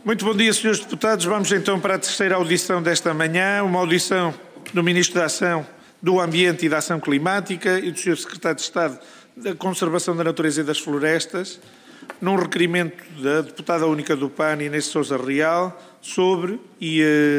Muito bom dia, senhores deputados. Vamos então para a terceira audição desta manhã, uma audição do Ministro da Ação, do Ambiente e da Ação Climática e do Sr. Secretário de Estado da Conservação da Natureza e das Florestas, num requerimento da deputada única do PAN, Inês Sousa Real, sobre, e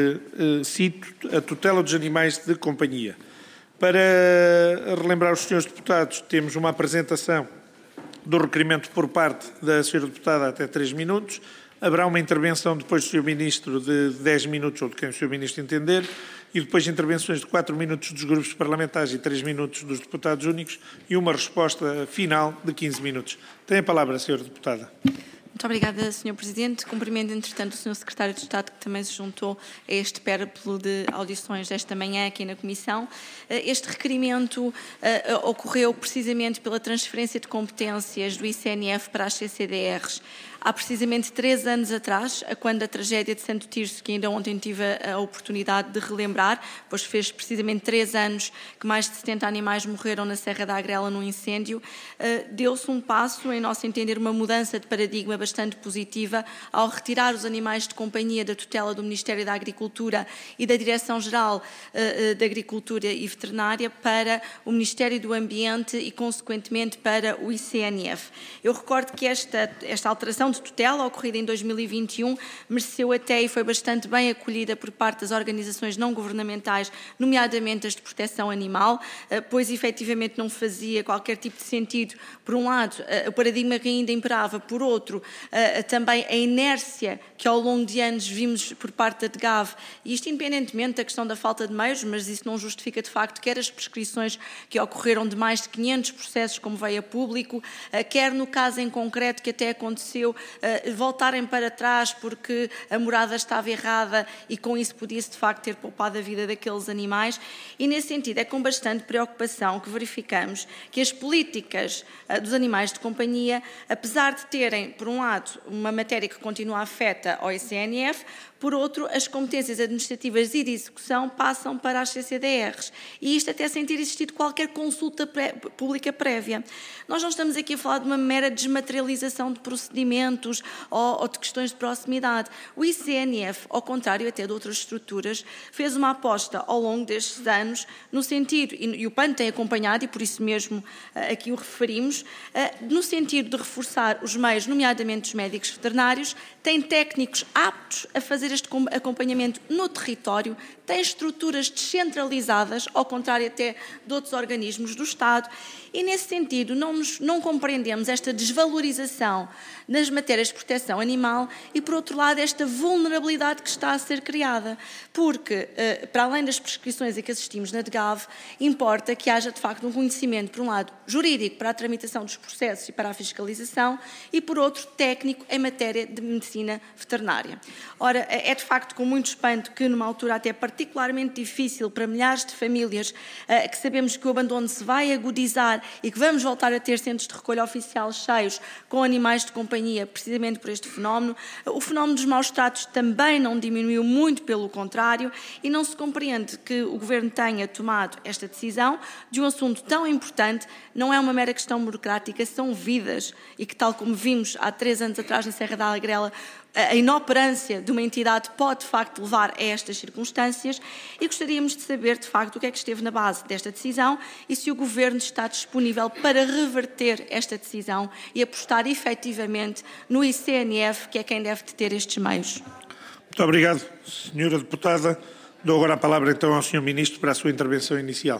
cito, a tutela dos animais de companhia. Para relembrar os senhores deputados, temos uma apresentação do requerimento por parte da senhora deputada até 3 minutos. Haverá uma intervenção depois do Sr. Ministro de 10 minutos, ou de quem o Sr. Ministro entender, e depois intervenções de 4 minutos dos grupos parlamentares e 3 minutos dos deputados únicos e uma resposta final de 15 minutos. Tem a palavra a senhora deputada. Muito obrigada, Sr. Presidente. Cumprimento, entretanto, o Sr. Secretário de Estado, que também se juntou a este périplo de audições desta manhã aqui na Comissão. Este requerimento ocorreu precisamente pela transferência de competências do ICNF para as CCDRs. Há precisamente 3 anos atrás, quando a tragédia de Santo Tirso, que ainda ontem tive a oportunidade de relembrar, pois fez precisamente 3 anos que mais de 70 animais morreram na Serra da Agrela num incêndio, deu-se um passo, em nosso entender, uma mudança de paradigma bastante positiva ao retirar os animais de companhia da tutela do Ministério da Agricultura e da Direção-Geral da Agricultura e Veterinária para o Ministério do Ambiente e, consequentemente, para o ICNF. Eu recordo que esta alteração de tutela, ocorrida em 2021, mereceu até e foi bastante bem acolhida por parte das organizações não governamentais, nomeadamente as de proteção animal, pois efetivamente não fazia qualquer tipo de sentido, por um lado, o paradigma que ainda imperava, por outro, também a inércia que ao longo de anos vimos por parte da DGAV, e isto independentemente da questão da falta de meios, mas isso não justifica de facto quer as prescrições que ocorreram de mais de 500 processos como veio a público, quer no caso em concreto que até aconteceu voltarem para trás porque a morada estava errada e com isso podia-se de facto ter poupado a vida daqueles animais, e nesse sentido é com bastante preocupação que verificamos que as políticas dos animais de companhia, apesar de terem, por um lado, uma matéria que continua afeta ao ICNF, por outro, as competências administrativas e de execução passam para as CCDRs, e isto até sem ter existido qualquer consulta pública prévia. Nós não estamos aqui a falar de uma mera desmaterialização de procedimentos ou de questões de proximidade. O ICNF, ao contrário até de outras estruturas, fez uma aposta ao longo destes anos no sentido, e o PAN tem acompanhado, e por isso mesmo aqui o referimos, no sentido de reforçar os meios, nomeadamente os médicos veterinários, tem técnicos aptos a fazer este acompanhamento no território, tem estruturas descentralizadas, ao contrário até de outros organismos do Estado, e nesse sentido não compreendemos esta desvalorização nas matérias de proteção animal e, por outro lado, esta vulnerabilidade que está a ser criada, porque, para além das prescrições a que assistimos na DGAV, importa que haja, de facto, um conhecimento, por um lado, jurídico para a tramitação dos processos e para a fiscalização e, por outro, técnico em matéria de medicina veterinária. Ora, é de facto com muito espanto que, numa altura até particularmente difícil para milhares de famílias, que sabemos que o abandono se vai agudizar e que vamos voltar a ter centros de recolha oficial cheios com animais de companhia, precisamente por este fenómeno, o fenómeno dos maus-tratos também não diminuiu, muito pelo contrário, e não se compreende que o Governo tenha tomado esta decisão de um assunto tão importante. Não é uma mera questão burocrática, são vidas, e que, tal como vimos há 3 anos atrás na Serra da Agrela, a inoperância de uma entidade pode, de facto, levar a estas circunstâncias, e gostaríamos de saber, de facto, o que é que esteve na base desta decisão e se o Governo está disponível para reverter esta decisão e apostar efetivamente no ICNF, que é quem deve ter estes meios. Muito obrigado, senhora deputada. Dou agora a palavra, então, ao senhor Ministro para a sua intervenção inicial.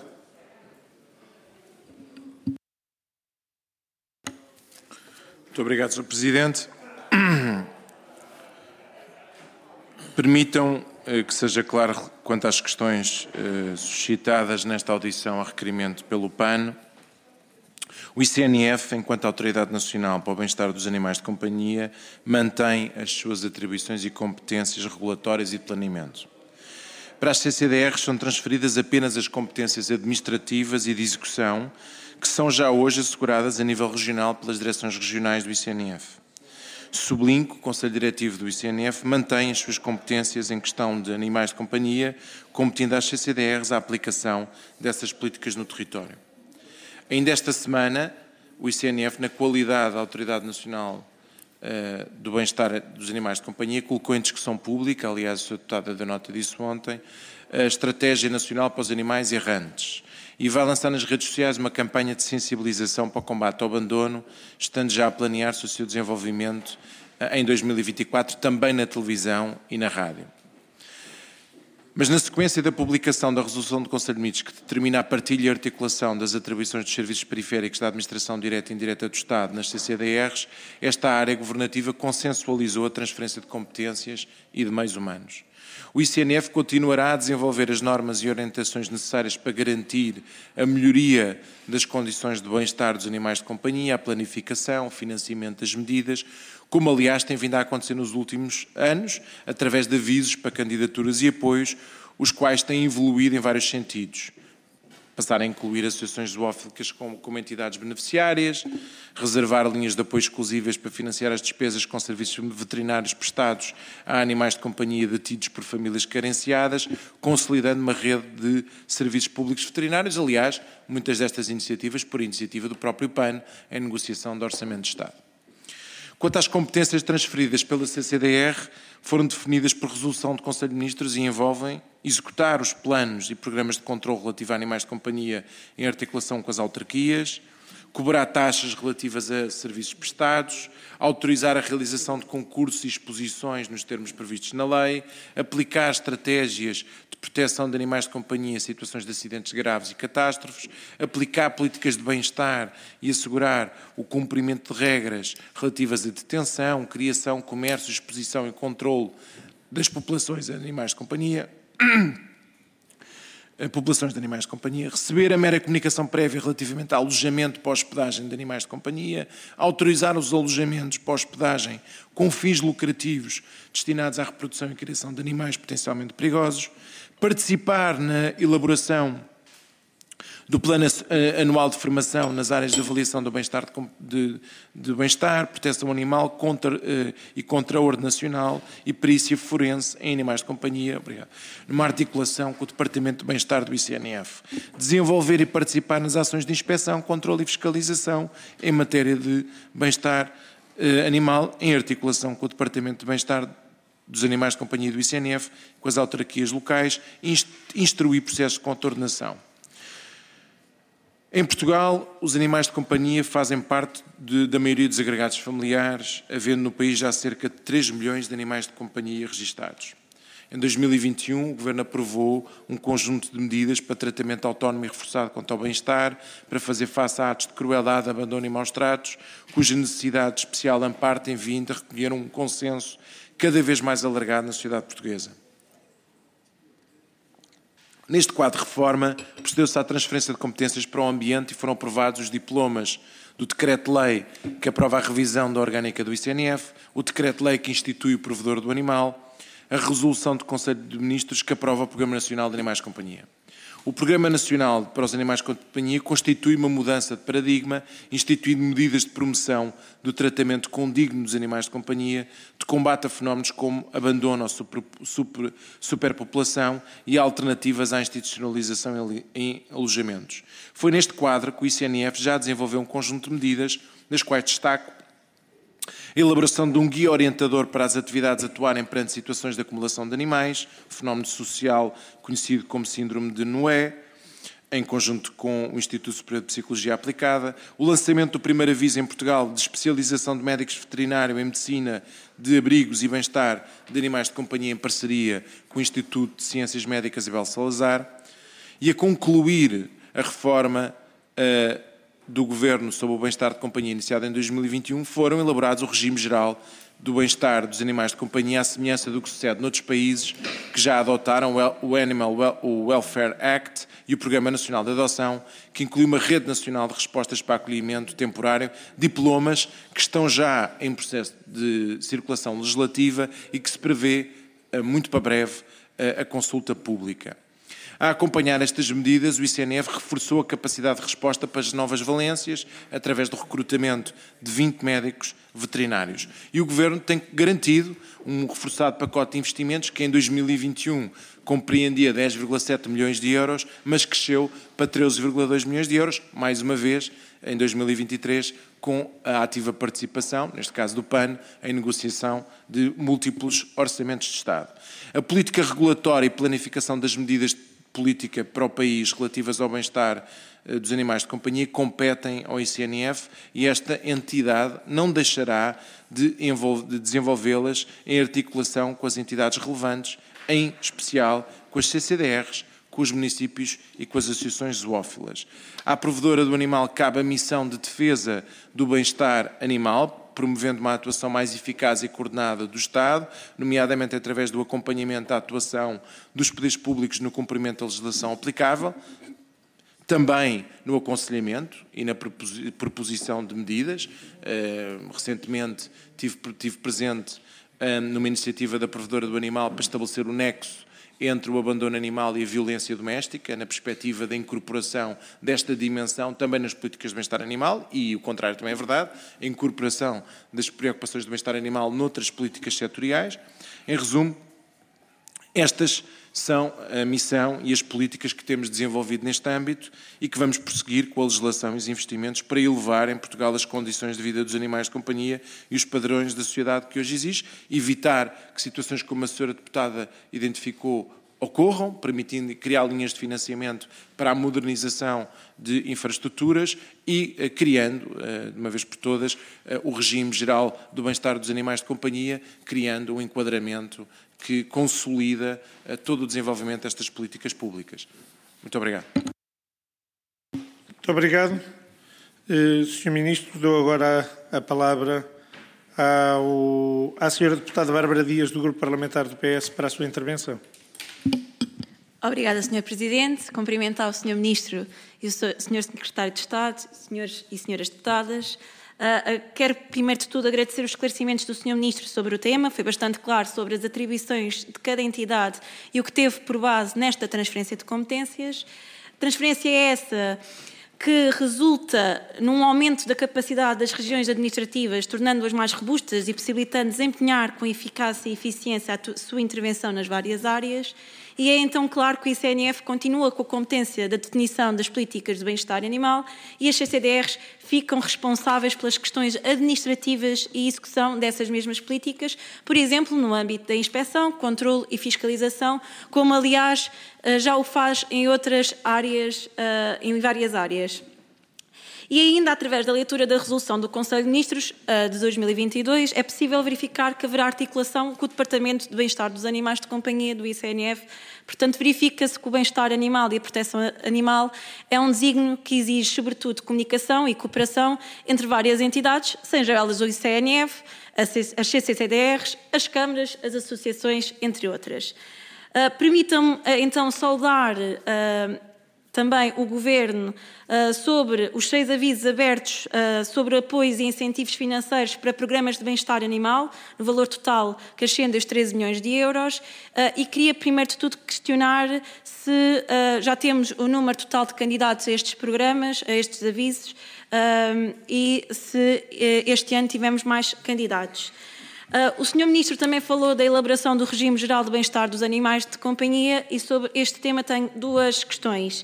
Muito obrigado, Sr. Presidente. Permitam que seja claro quanto às questões suscitadas nesta audição a requerimento pelo PAN. O ICNF, enquanto Autoridade Nacional para o Bem-Estar dos Animais de Companhia, mantém as suas atribuições e competências regulatórias e de planeamento. Para as CCDRs são transferidas apenas as competências administrativas e de execução, que são já hoje asseguradas a nível regional pelas direções regionais do ICNF. Sublinho que o Conselho Diretivo do ICNF mantém as suas competências em questão de animais de companhia, competindo às CCDRs a aplicação dessas políticas no território. Ainda esta semana, o ICNF, na qualidade da Autoridade Nacional do bem-estar dos animais de companhia, colocou em discussão pública, aliás, o Sr. Deputado deu nota disso ontem, a Estratégia Nacional para os Animais Errantes e vai lançar nas redes sociais uma campanha de sensibilização para o combate ao abandono, estando já a planear-se o seu desenvolvimento em 2024, também na televisão e na rádio. Mas na sequência da publicação da Resolução do Conselho de Ministros, que determina a partilha e articulação das atribuições dos serviços periféricos da Administração Direta e Indireta do Estado nas CCDRs, esta área governativa consensualizou a transferência de competências e de meios humanos. O ICNF continuará a desenvolver as normas e orientações necessárias para garantir a melhoria das condições de bem-estar dos animais de companhia, a planificação, o financiamento das medidas, como aliás tem vindo a acontecer nos últimos anos, através de avisos para candidaturas e apoios, os quais têm evoluído em vários sentidos. Passar a incluir associações zoofílicas como entidades beneficiárias, reservar linhas de apoio exclusivas para financiar as despesas com serviços veterinários prestados a animais de companhia detidos por famílias carenciadas, consolidando uma rede de serviços públicos veterinários. Aliás, muitas destas iniciativas por iniciativa do próprio PAN, em negociação do Orçamento de Estado. Quanto às competências transferidas pela CCDR, foram definidas por resolução do Conselho de Ministros e envolvem executar os planos e programas de controle relativo a animais de companhia em articulação com as autarquias, cobrar taxas relativas a serviços prestados, autorizar a realização de concursos e exposições nos termos previstos na lei, aplicar estratégias de proteção de animais de companhia em situações de acidentes graves e catástrofes, aplicar políticas de bem-estar e assegurar o cumprimento de regras relativas à detenção, criação, comércio, exposição e controle das populações de animais de companhia, receber a mera comunicação prévia relativamente ao alojamento para hospedagem de animais de companhia, autorizar os alojamentos para hospedagem com fins lucrativos destinados à reprodução e criação de animais potencialmente perigosos, participar na elaboração do Plano Anual de Formação nas áreas de avaliação do bem-estar, proteção animal e contra-ordem nacional e perícia forense em animais de companhia, numa articulação com o Departamento de Bem-Estar do ICNF. Desenvolver e participar nas ações de inspeção, controle e fiscalização em matéria de bem-estar animal, em articulação com o Departamento de Bem-Estar dos Animais de Companhia do ICNF, com as autarquias locais, instruir processos de contornação. Em Portugal, os animais de companhia fazem parte da maioria dos agregados familiares, havendo no país já cerca de 3 milhões de animais de companhia registados. Em 2021, o Governo aprovou um conjunto de medidas para tratamento autónomo e reforçado quanto ao bem-estar, para fazer face a atos de crueldade, abandono e maus-tratos, cuja necessidade de especial amparo tem vindo a recolher um consenso cada vez mais alargado na sociedade portuguesa. Neste quadro de reforma, procedeu-se à transferência de competências para o ambiente e foram aprovados os diplomas do Decreto-Lei que aprova a revisão da orgânica do ICNF, o Decreto-Lei que institui o provedor do animal, a resolução do Conselho de Ministros que aprova o Programa Nacional de Animais de Companhia. O Programa Nacional para os Animais de Companhia constitui uma mudança de paradigma, instituindo medidas de promoção do tratamento condigno dos animais de companhia, de combate a fenómenos como abandono ou superpopulação e alternativas à institucionalização em alojamentos. Foi neste quadro que o ICNF já desenvolveu um conjunto de medidas, das quais destaco a elaboração de um guia orientador para as atividades a atuarem perante situações de acumulação de animais, fenómeno social conhecido como Síndrome de Noé, em conjunto com o Instituto Superior de Psicologia Aplicada, o lançamento do primeiro aviso em Portugal de especialização de médicos veterinários em medicina de abrigos e bem-estar de animais de companhia em parceria com o Instituto de Ciências Médicas Abel Salazar, e a concluir a reforma do Governo sobre o bem-estar de companhia iniciado em 2021, foram elaborados o regime geral do bem-estar dos animais de companhia, à semelhança do que sucede noutros países que já adotaram o Animal Welfare Act e o Programa Nacional de Adoção, que inclui uma rede nacional de respostas para acolhimento temporário, diplomas que estão já em processo de circulação legislativa e que se prevê, muito para breve, a consulta pública. A acompanhar estas medidas, o ICNF reforçou a capacidade de resposta para as novas valências, através do recrutamento de 20 médicos veterinários. E o Governo tem garantido um reforçado pacote de investimentos que em 2021 compreendia 10,7 milhões de euros, mas cresceu para 13,2 milhões de euros, mais uma vez, em 2023, com a ativa participação, neste caso do PAN, em negociação de múltiplos orçamentos de Estado. A política regulatória e planificação das medidas de política para o país relativas ao bem-estar dos animais de companhia competem ao ICNF e esta entidade não deixará de desenvolvê-las em articulação com as entidades relevantes, em especial com as CCDRs, com os municípios e com as associações zoófilas. À provedora do animal cabe a missão de defesa do bem-estar animal, promovendo uma atuação mais eficaz e coordenada do Estado, nomeadamente através do acompanhamento da atuação dos poderes públicos no cumprimento da legislação aplicável, também no aconselhamento e na proposição de medidas. Recentemente tive presente numa iniciativa da provedora do animal para estabelecer o nexo entre o abandono animal e a violência doméstica, na perspectiva da incorporação desta dimensão também nas políticas de bem-estar animal, e o contrário também é verdade, a incorporação das preocupações do bem-estar animal noutras políticas setoriais. Em resumo, estas são a missão e as políticas que temos desenvolvido neste âmbito e que vamos prosseguir com a legislação e os investimentos para elevar em Portugal as condições de vida dos animais de companhia e os padrões da sociedade que hoje existe, evitar que situações como a senhora deputada identificou ocorram, permitindo criar linhas de financiamento para a modernização de infraestruturas e criando, de uma vez por todas, o regime geral do bem-estar dos animais de companhia, criando um enquadramento que consolida todo o desenvolvimento destas políticas públicas. Muito obrigado. Muito obrigado. Sr. Ministro, dou agora a palavra à Sra. Deputada Bárbara Dias, do Grupo Parlamentar do PS, para a sua intervenção. Obrigada, Sr. Presidente. Cumprimentar o Sr. Ministro e o Sr. Secretário de Estado, senhores e senhoras deputadas. Quero, primeiro de tudo, agradecer os esclarecimentos do Sr. Ministro sobre o tema. Foi bastante claro sobre as atribuições de cada entidade e o que teve por base nesta transferência de competências. Transferência é essa que resulta num aumento da capacidade das regiões administrativas, tornando-as mais robustas e possibilitando desempenhar com eficácia e eficiência a sua intervenção nas várias áreas. E é então claro que o ICNF continua com a competência da definição das políticas de bem-estar animal e as CCDRs ficam responsáveis pelas questões administrativas e execução dessas mesmas políticas, por exemplo, no âmbito da inspeção, controle e fiscalização, como aliás já o faz em outras áreas, em várias áreas. E ainda, através da leitura da resolução do Conselho de Ministros de 2022, é possível verificar que haverá articulação com o Departamento de Bem-Estar dos Animais de Companhia do ICNF. Portanto, verifica-se que o bem-estar animal e a proteção animal é um desígnio que exige, sobretudo, comunicação e cooperação entre várias entidades, seja elas o ICNF, as CCDRs, as câmaras, as associações, entre outras. Permitam-me, então, saudar também o Governo sobre os 6 avisos abertos sobre apoios e incentivos financeiros para programas de bem-estar animal, no valor total que ascende aos 13 milhões de euros, e queria, primeiro de tudo, questionar se já temos o número total de candidatos a estes programas, a estes avisos, e se este ano tivemos mais candidatos. O Sr. Ministro também falou da elaboração do regime geral de bem-estar dos animais de companhia e sobre este tema tenho 2 questões.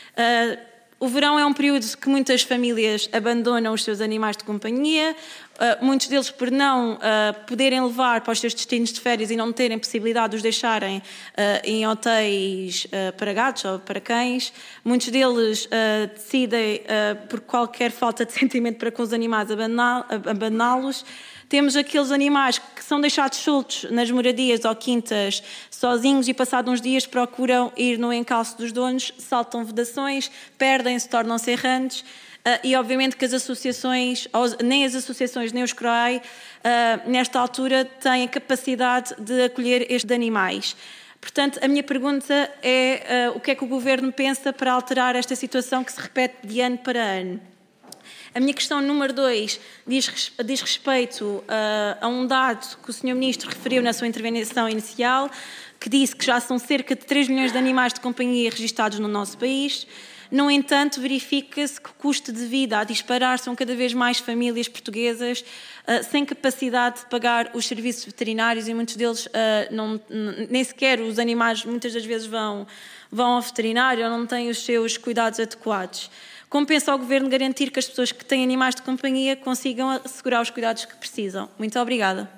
O verão é um período que muitas famílias abandonam os seus animais de companhia, muitos deles por não poderem levar para os seus destinos de férias e não terem possibilidade de os deixarem em hotéis para gatos ou para cães. Muitos deles decidem, por qualquer falta de sentimento para com os animais, abandoná-los. Temos aqueles animais que são deixados soltos nas moradias ou quintas sozinhos e, passados uns dias, procuram ir no encalço dos donos, saltam vedações, perdem-se, tornam-se errantes. E, obviamente, que as associações, nem as associações nem os CROAI, nesta altura, têm a capacidade de acolher estes animais. Portanto, a minha pergunta é o que é que o Governo pensa para alterar esta situação que se repete de ano para ano? A minha questão número 2 diz respeito a um dado que o Sr. Ministro referiu na sua intervenção inicial, que disse que já são cerca de 3 milhões de animais de companhia registados no nosso país. No entanto, verifica-se que o custo de vida a disparar são cada vez mais famílias portuguesas sem capacidade de pagar os serviços veterinários e muitos deles nem sequer os animais muitas das vezes vão ao veterinário ou não têm os seus cuidados adequados. Como pensa o Governo garantir que as pessoas que têm animais de companhia consigam assegurar os cuidados que precisam? Muito obrigada.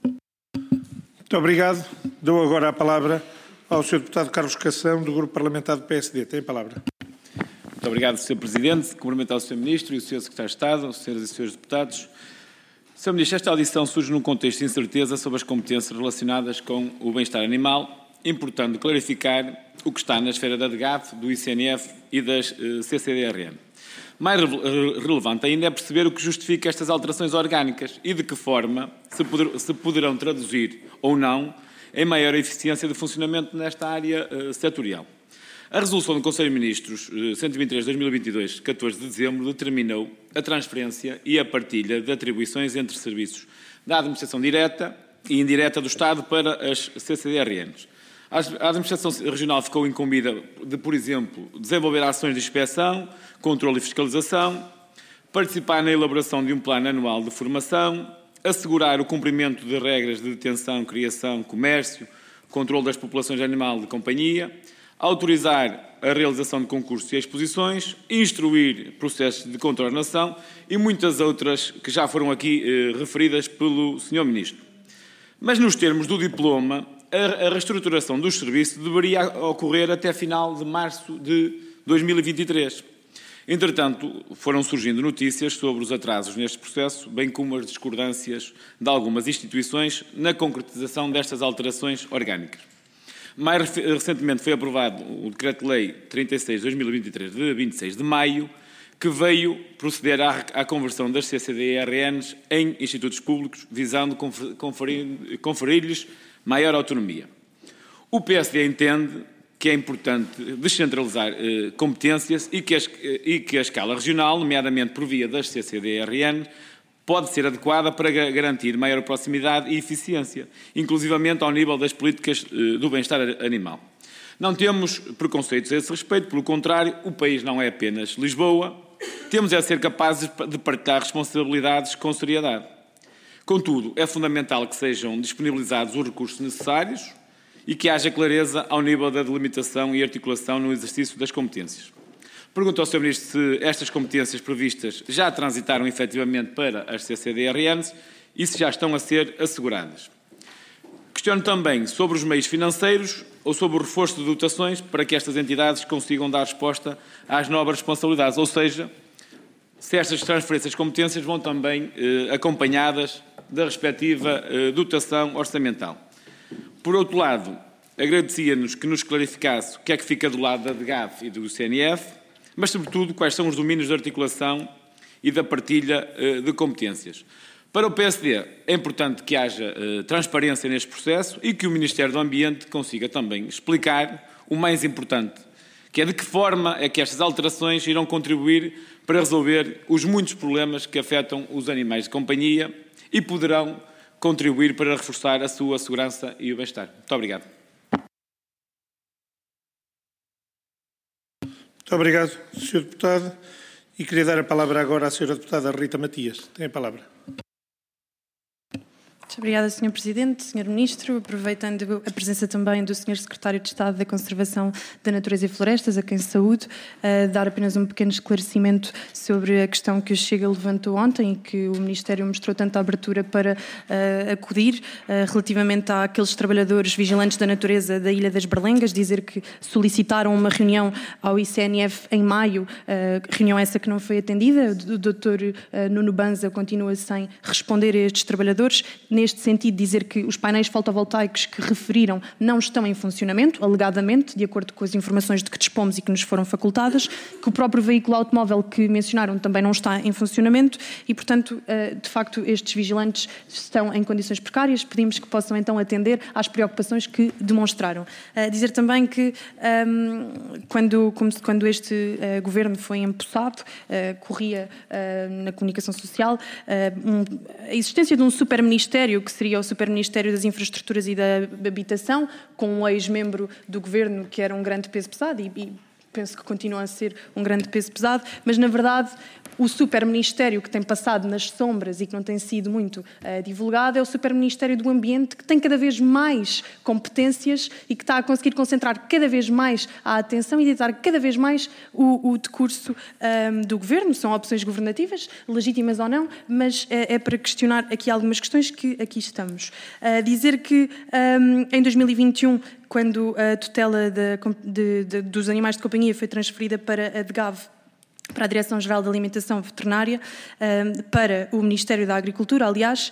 Muito obrigado. Dou agora a palavra ao Sr. Deputado Carlos Cação, do Grupo Parlamentar do PSD. Tem a palavra. Muito obrigado, Sr. Presidente. Cumprimentar o Sr. Ministro e o Sr. Secretário de Estado, senhoras e senhores deputados. Sr. Ministro, esta audição surge num contexto de incerteza sobre as competências relacionadas com o bem-estar animal, importando clarificar o que está na esfera da DGAF, do ICNF e das CCDRN. Mais relevante ainda é perceber o que justifica estas alterações orgânicas e de que forma se poderão traduzir ou não em maior eficiência de funcionamento nesta área setorial. A resolução do Conselho de Ministros 123/2022, 14 de dezembro, determinou a transferência e a partilha de atribuições entre serviços da administração direta e indireta do Estado para as CCDRNs. A administração regional ficou incumbida de, por exemplo, desenvolver ações de inspeção, controle e fiscalização, participar na elaboração de um plano anual de formação, assegurar o cumprimento de regras de detenção, criação, comércio, controle das populações de animal de companhia, autorizar a realização de concursos e exposições, instruir processos de contornação e muitas outras que já foram aqui referidas pelo Sr. Ministro. Mas nos termos do diploma, a reestruturação dos serviços deveria ocorrer até final de março de 2023. Entretanto, foram surgindo notícias sobre os atrasos neste processo, bem como as discordâncias de algumas instituições na concretização destas alterações orgânicas. Mais recentemente foi aprovado o Decreto-Lei 36/2023, de 26 de maio, que veio proceder à conversão das CCDRNs em institutos públicos, visando conferir-lhes maior autonomia. O PSD entende que é importante descentralizar competências e que a escala regional, nomeadamente por via das CCDRN, pode ser adequada para garantir maior proximidade e eficiência, inclusivamente ao nível das políticas do bem-estar animal. Não temos preconceitos a esse respeito, pelo contrário, o país não é apenas Lisboa, temos é ser capazes de partilhar responsabilidades com seriedade. Contudo, é fundamental que sejam disponibilizados os recursos necessários e que haja clareza ao nível da delimitação e articulação no exercício das competências. Pergunto ao Sr. Ministro se estas competências previstas já transitaram efetivamente para as CCDRNs e se já estão a ser asseguradas. Questiono também sobre os meios financeiros ou sobre o reforço de dotações para que estas entidades consigam dar resposta às novas responsabilidades, ou seja, se estas transferências de competências vão também acompanhadas da respectiva dotação orçamental. Por outro lado, agradecia-nos que nos clarificasse o que é que fica do lado da DGAF e do CNF, mas, sobretudo, quais são os domínios de articulação e da partilha de competências. Para o PSD, é importante que haja transparência neste processo e que o Ministério do Ambiente consiga também explicar o mais importante, que é de que forma é que estas alterações irão contribuir para resolver os muitos problemas que afetam os animais de companhia e poderão contribuir para reforçar a sua segurança e o bem-estar. Muito obrigado. Muito obrigado, Sr. Deputado. E queria dar a palavra agora à Sra. Deputada Rita Matias. Tem a palavra. Muito obrigada, Sr. Presidente, Sr. Ministro. Aproveitando a presença também do Sr. Secretário de Estado da Conservação da Natureza e Florestas, a quem saúdo, dar apenas um pequeno esclarecimento sobre a questão que o Chega levantou ontem e que o Ministério mostrou tanta abertura para acudir, relativamente àqueles trabalhadores vigilantes da natureza da Ilha das Berlengas, dizer que solicitaram uma reunião ao ICNF em maio, reunião essa que não foi atendida. O Dr. Nuno Banza continua sem responder a estes trabalhadores. Neste sentido, dizer que os painéis fotovoltaicos que referiram não estão em funcionamento, alegadamente, de acordo com as informações de que dispomos e que nos foram facultadas, que o próprio veículo automóvel que mencionaram também não está em funcionamento e, portanto, de facto, estes vigilantes estão em condições precárias. Pedimos que possam, então, atender às preocupações que demonstraram. Dizer também que, quando este governo foi empossado, corria na comunicação social a existência de um superministério que seria o Superministério das Infraestruturas e da Habitação, com um ex-membro do Governo que era um grande peso pesado e penso que continua a ser um grande peso pesado, mas na verdade o superministério que tem passado nas sombras e que não tem sido muito divulgado é o superministério do Ambiente, que tem cada vez mais competências e que está a conseguir concentrar cada vez mais a atenção e ditar cada vez mais o decurso do Governo. São opções governativas, legítimas ou não, mas é para questionar aqui algumas questões que aqui estamos. Dizer que em 2021, quando a tutela dos animais de companhia foi transferida para a DGAV, para a Direção-Geral da Alimentação Veterinária, para o Ministério da Agricultura, aliás,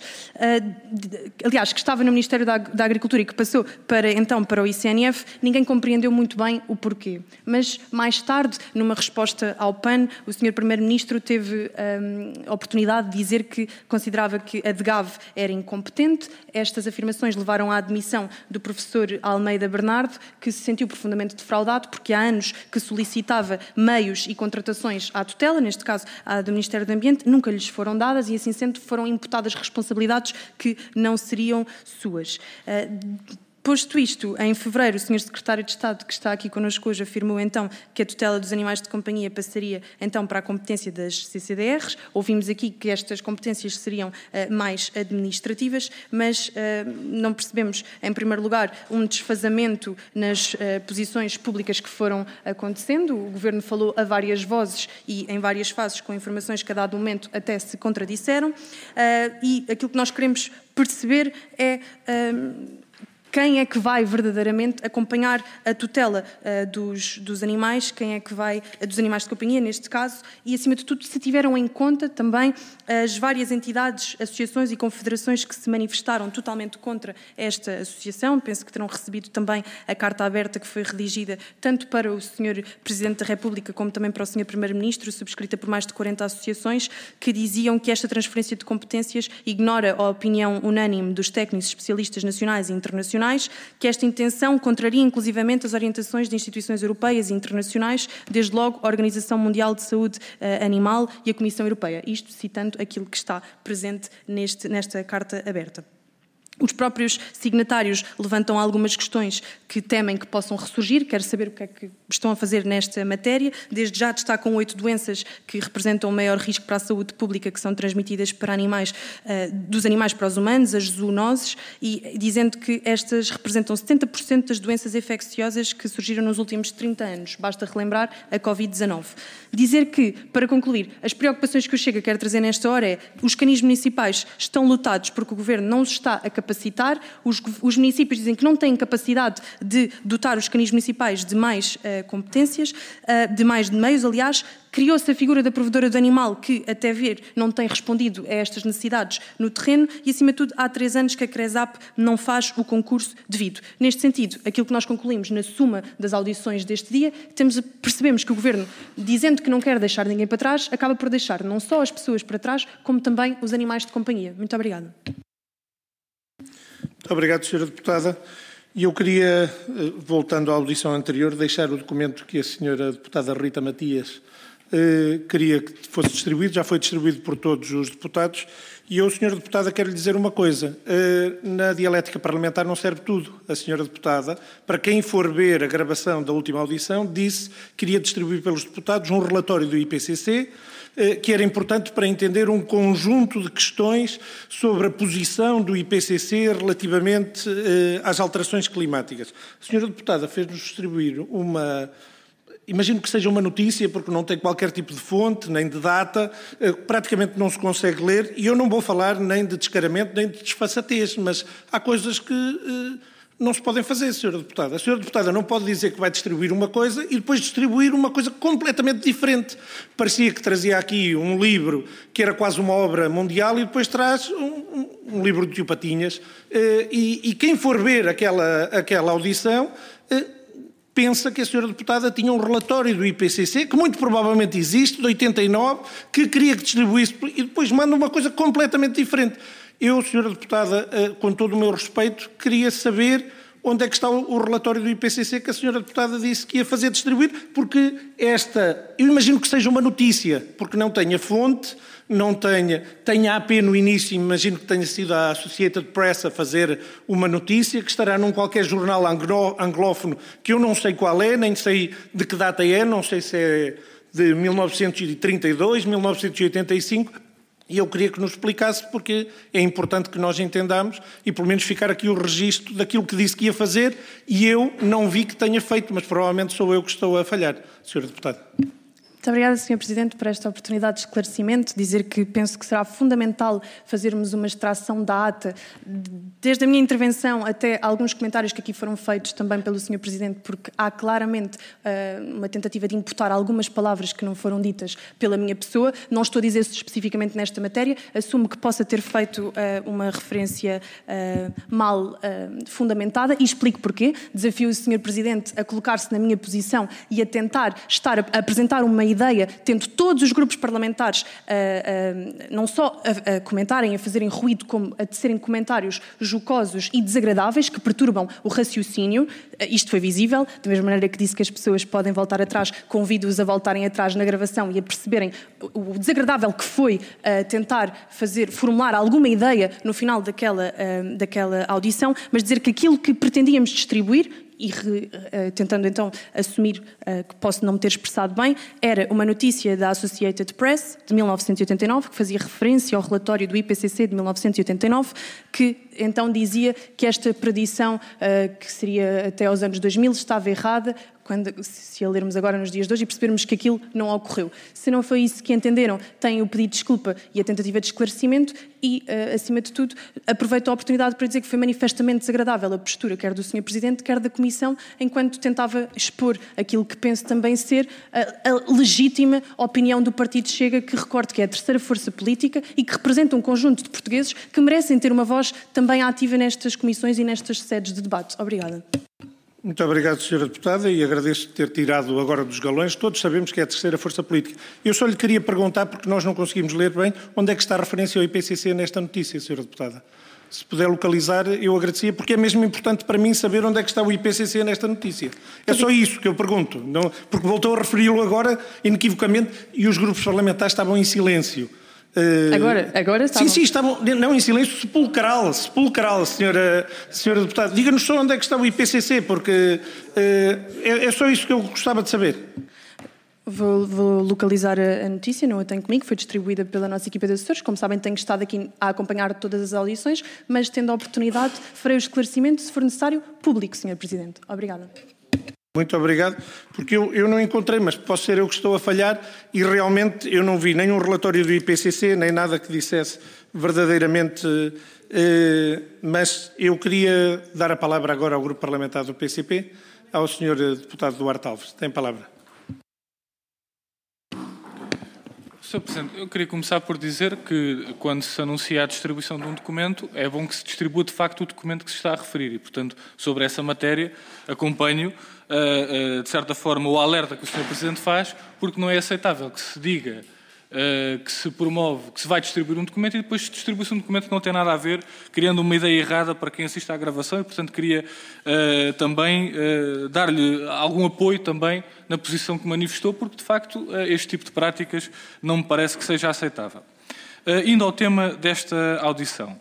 que estava no Ministério da Agricultura e que passou para o ICNF, ninguém compreendeu muito bem o porquê. Mas, mais tarde, numa resposta ao PAN, o Sr. Primeiro-Ministro teve a oportunidade de dizer que considerava que a DGAV era incompetente. Estas afirmações levaram à admissão do professor Almeida Bernardo, que se sentiu profundamente defraudado, porque há anos que solicitava meios e contratações à tutela, neste caso à do Ministério do Ambiente, nunca lhes foram dadas e, assim sendo, foram imputadas responsabilidades que não seriam suas. Posto isto, em fevereiro, o Sr. Secretário de Estado, que está aqui connosco hoje, afirmou então que a tutela dos animais de companhia passaria então para a competência das CCDRs. Ouvimos aqui que estas competências seriam mais administrativas, mas não percebemos, em primeiro lugar, um desfazamento nas posições públicas que foram acontecendo. O Governo falou a várias vozes e em várias fases, com informações que a dado momento até se contradisseram, e aquilo que nós queremos perceber é quem é que vai verdadeiramente acompanhar a tutela dos animais, quem é que vai, dos animais de companhia, neste caso, e, acima de tudo, se tiveram em conta também as várias entidades, associações e confederações que se manifestaram totalmente contra esta associação. Penso que terão recebido também a carta aberta que foi redigida tanto para o Sr. Presidente da República como também para o Sr. Primeiro-Ministro, subscrita por mais de 40 associações, que diziam que esta transferência de competências ignora a opinião unânime dos técnicos especialistas nacionais e internacionais, que esta intenção contraria inclusivamente as orientações de instituições europeias e internacionais, desde logo a Organização Mundial de Saúde Animal e a Comissão Europeia. Isto citando aquilo que está presente nesta carta aberta. Os próprios signatários levantam algumas questões que temem que possam ressurgir. Quero saber o que é que estão a fazer nesta matéria. Desde já destacam 8 doenças que representam o maior risco para a saúde pública, que são transmitidas para animais, dos animais para os humanos, as zoonoses, e dizendo que estas representam 70% das doenças infecciosas que surgiram nos últimos 30 anos. Basta relembrar a Covid-19. Dizer que, para concluir, as preocupações que o Chega quer trazer nesta hora é: os canis municipais estão lotados porque o Governo não os está a capacitar, os municípios dizem que não têm capacidade de dotar os canis municipais de mais competências, de mais meios, aliás. Criou-se a figura da provedora do animal, que, até ver, não tem respondido a estas necessidades no terreno e, acima de tudo, há 3 anos que a CRESAP não faz o concurso devido. Neste sentido, aquilo que nós concluímos na suma das audições deste dia, percebemos que o Governo, dizendo que não quer deixar ninguém para trás, acaba por deixar não só as pessoas para trás, como também os animais de companhia. Muito obrigada. Muito obrigado, Sra. Deputada. E eu queria, voltando à audição anterior, deixar o documento que a Sra. Deputada Rita Matias queria que fosse distribuído, já foi distribuído por todos os deputados, e eu, Sra. Deputada, quero lhe dizer uma coisa: na dialética parlamentar não serve tudo. A Sra. Deputada, para quem for ver a gravação da última audição, disse que iria distribuir pelos deputados um relatório do IPCC, que era importante para entender um conjunto de questões sobre a posição do IPCC relativamente às alterações climáticas. A Sra. Deputada fez-nos distribuir imagino que seja uma notícia, porque não tem qualquer tipo de fonte, nem de data, praticamente não se consegue ler, e eu não vou falar nem de descaramento, nem de desfaçatez, mas há coisas que não se podem fazer, Sra. Deputada. A Sra. Deputada não pode dizer que vai distribuir uma coisa e depois distribuir uma coisa completamente diferente. Parecia que trazia aqui um livro que era quase uma obra mundial e depois traz um livro de Tio Patinhas. E quem for ver aquela audição pensa que a Sra. Deputada tinha um relatório do IPCC, que muito provavelmente existe, de 89, que queria que distribuísse, e depois manda uma coisa completamente diferente. Eu, Sra. Deputada, com todo o meu respeito, queria saber onde é que está o relatório do IPCC que a senhora deputada disse que ia fazer distribuir, porque eu imagino que seja uma notícia, porque não tenha fonte, tenha AP no início, imagino que tenha sido a Associated Press a fazer uma notícia, que estará num qualquer jornal anglófono, que eu não sei qual é, nem sei de que data é, não sei se é de 1932, 1985, e eu queria que nos explicasse, porque é importante que nós entendamos e pelo menos ficar aqui o registro daquilo que disse que ia fazer e eu não vi que tenha feito, mas provavelmente sou eu que estou a falhar, Sra. Deputada. Muito obrigada, Sr. Presidente, por esta oportunidade de esclarecimento. Dizer que penso que será fundamental fazermos uma extração da ata, desde a minha intervenção até alguns comentários que aqui foram feitos também pelo Sr. Presidente, porque há claramente uma tentativa de imputar algumas palavras que não foram ditas pela minha pessoa. Não estou a dizer isso especificamente nesta matéria, assumo que possa ter feito uma referência mal fundamentada e explico porquê. Desafio o Sr. Presidente a colocar-se na minha posição e a tentar a apresentar uma ideia, tendo todos os grupos parlamentares não só a comentarem, a fazerem ruído, como a tecerem comentários jocosos e desagradáveis que perturbam o raciocínio. Isto foi visível, da mesma maneira que disse que as pessoas podem voltar atrás, convido-os a voltarem atrás na gravação e a perceberem o desagradável que foi tentar formular alguma ideia no final daquela audição, mas dizer que aquilo que pretendíamos distribuir, e tentando então assumir que posso não me ter expressado bem, era uma notícia da Associated Press de 1989, que fazia referência ao relatório do IPCC de 1989, que então dizia que esta predição, que seria até aos anos 2000, estava errada, se a lermos agora nos dias de hoje e percebermos que aquilo não ocorreu. Se não foi isso que entenderam, têm o pedido de desculpa e a tentativa de esclarecimento e, acima de tudo, aproveito a oportunidade para dizer que foi manifestamente desagradável a postura, quer do Sr. Presidente, quer da Comissão, enquanto tentava expor aquilo que penso também ser a legítima opinião do Partido Chega, que recordo que é a terceira força política e que representa um conjunto de portugueses que merecem ter uma voz também ativa nestas comissões e nestas sedes de debate. Obrigada. Muito obrigado, Sra. Deputada, e agradeço ter tirado agora dos galões. Todos sabemos que é a terceira força política. Eu só lhe queria perguntar, porque nós não conseguimos ler bem, onde é que está a referência ao IPCC nesta notícia, Sra. Deputada? Se puder localizar, eu agradecia, porque é mesmo importante para mim saber onde é que está o IPCC nesta notícia. É só isso que eu pergunto, não, porque voltou a referi-lo agora, inequivocamente, e os grupos parlamentares estavam em silêncio. Agora estavam? Sim, estavam, não, em silêncio sepulcral, senhora deputada. Diga-nos só onde é que está o IPCC, porque é só isso que eu gostava de saber. Vou localizar a notícia, não a tenho comigo, foi distribuída pela nossa equipa de assessores. Como sabem, tenho estado aqui a acompanhar todas as audições, mas tendo a oportunidade, farei o esclarecimento, se for necessário, público, Sr. Presidente. Obrigada. Muito obrigado, porque eu não encontrei, mas posso ser eu que estou a falhar e realmente eu não vi nenhum relatório do IPCC, nem nada que dissesse verdadeiramente, mas eu queria dar a palavra agora ao grupo parlamentar do PCP, ao Sr. Deputado Duarte Alves. Tem a palavra. Sr. Presidente, eu queria começar por dizer que quando se anuncia a distribuição de um documento, é bom que se distribua de facto o documento que se está a referir e, portanto, sobre essa matéria, acompanho, de certa forma, o alerta que o Sr. Presidente faz, porque não é aceitável que se diga que se promove, que se vai distribuir um documento e depois se distribui-se um documento que não tem nada a ver, criando uma ideia errada para quem assiste à gravação e, portanto, queria também dar-lhe algum apoio também na posição que manifestou, porque, de facto, este tipo de práticas não me parece que seja aceitável. Indo ao tema desta audição.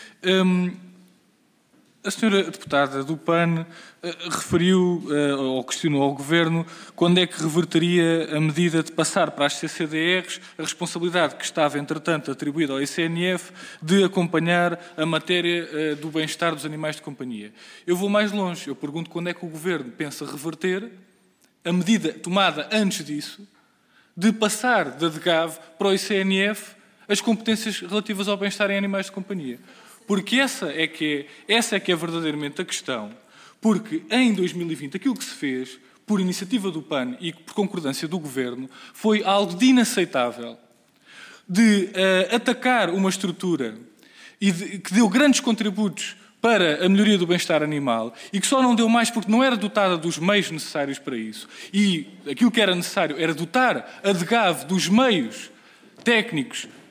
A senhora deputada do PAN referiu ou questionou ao Governo quando é que reverteria a medida de passar para as CCDRs a responsabilidade que estava, entretanto, atribuída ao ICNF de acompanhar a matéria do bem-estar dos animais de companhia. Eu vou mais longe. Eu pergunto quando é que o Governo pensa reverter a medida tomada antes disso de passar da DGAV para o ICNF as competências relativas ao bem-estar em animais de companhia. Porque essa é que é verdadeiramente a questão, porque em 2020 aquilo que se fez, por iniciativa do PAN e por concordância do Governo, foi algo de inaceitável, de atacar uma estrutura que deu grandes contributos para a melhoria do bem-estar animal e que só não deu mais porque não era dotada dos meios necessários para isso. E aquilo que era necessário era dotar a DGAV dos meios técnicos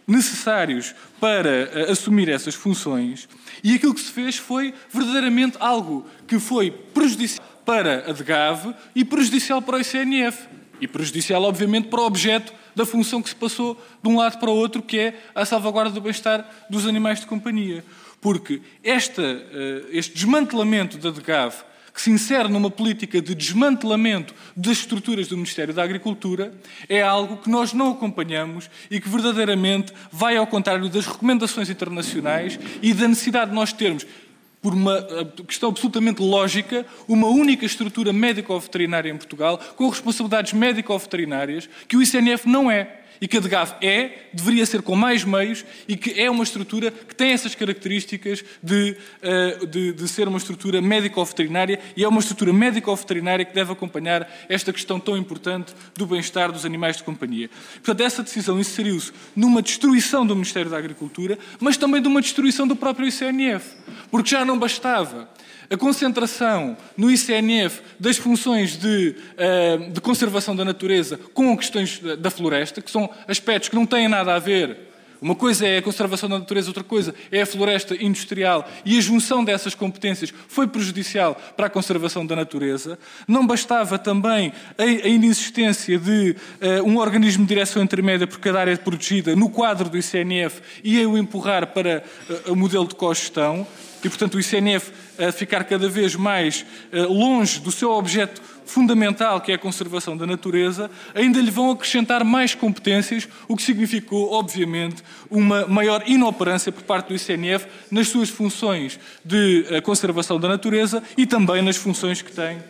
necessários para assumir essas funções, e aquilo que se fez foi verdadeiramente algo que foi prejudicial para a DGAV e prejudicial para o ICNF. E prejudicial, obviamente, para o objeto da função que se passou de um lado para o outro, que é a salvaguarda do bem-estar dos animais de companhia. Porque este desmantelamento da DGAV, que se insere numa política de desmantelamento das estruturas do Ministério da Agricultura, é algo que nós não acompanhamos e que verdadeiramente vai ao contrário das recomendações internacionais e da necessidade de nós termos, por uma questão absolutamente lógica, uma única estrutura médico-veterinária em Portugal, com responsabilidades médico-veterinárias, que o ICNF não é. E que a DGAV deveria ser com mais meios, e que é uma estrutura que tem essas características de ser uma estrutura médico-veterinária, e é uma estrutura médico-veterinária que deve acompanhar esta questão tão importante do bem-estar dos animais de companhia. Portanto, essa decisão inseriu-se numa destruição do Ministério da Agricultura, mas também de uma destruição do próprio ICNF, porque já não bastava a concentração no ICNF das funções de conservação da natureza com questões da floresta, que são aspectos que não têm nada a ver. Uma coisa é a conservação da natureza, outra coisa é a floresta industrial, e a junção dessas competências foi prejudicial para a conservação da natureza. Não bastava também a inexistência de um organismo de direção intermédia por cada área protegida no quadro do ICNF e a o empurrar para o modelo de cogestão. E, portanto, o ICNF a ficar cada vez mais longe do seu objeto fundamental, que é a conservação da natureza, ainda lhe vão acrescentar mais competências, o que significou, obviamente, uma maior inoperância por parte do ICNF nas suas funções de conservação da natureza e também nas funções que tem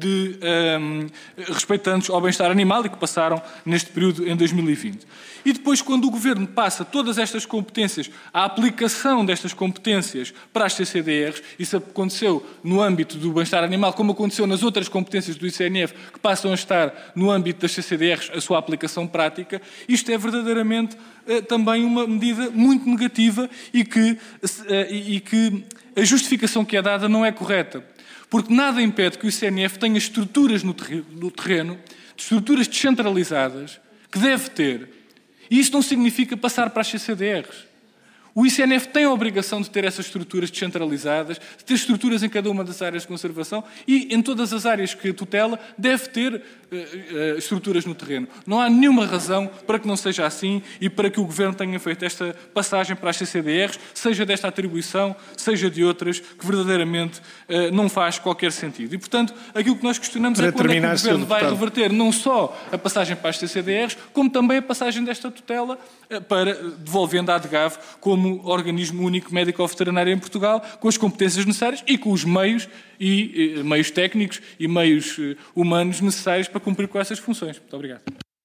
respeitantes ao bem-estar animal e que passaram neste período em 2020. E depois, quando o Governo passa todas estas competências, a aplicação destas competências para as CCDRs, isso aconteceu no âmbito do bem-estar animal, como aconteceu nas outras competências do ICNF, que passam a estar no âmbito das CCDRs, a sua aplicação prática, isto é verdadeiramente também uma medida muito negativa e que a justificação que é dada não é correta. Porque nada impede que o ICNF tenha estruturas no terreno, estruturas descentralizadas, que deve ter. E isso não significa passar para as CCDRs. O ICNF tem a obrigação de ter essas estruturas descentralizadas, de ter estruturas em cada uma das áreas de conservação e em todas as áreas que tutela deve ter estruturas no terreno. Não há nenhuma razão para que não seja assim e para que o Governo tenha feito esta passagem para as CCDRs, seja desta atribuição, seja de outras, que verdadeiramente não faz qualquer sentido. E, portanto, aquilo que nós questionamos é quando é que o Governo vai reverter não só a passagem para as CCDRs, como também a passagem desta tutela, devolvendo à DGAV como organismo único médico-veterinário em Portugal, com as competências necessárias e com os meios técnicos e meios humanos necessários para cumprir com essas funções. Muito obrigado.